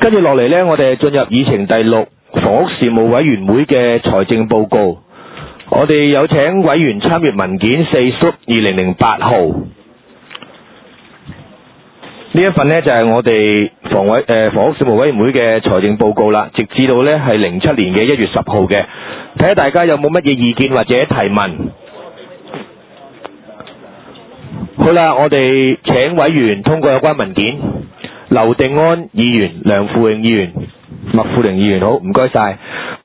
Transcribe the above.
跟住落嚟呢，我哋進入議程第6房屋事務委員會嘅財政報告。我哋有請委員參閱文件4/2008號。呢一份呢，就係我哋房屋事務委員會嘅財政報告啦，直至到呢係07年嘅1月10號嘅。睇下大家有冇乜嘢意見或者提問。好啦，我哋請委員通過有關文件。劉定安議員、梁富永議員、麥富玲議員，好，唔該晒。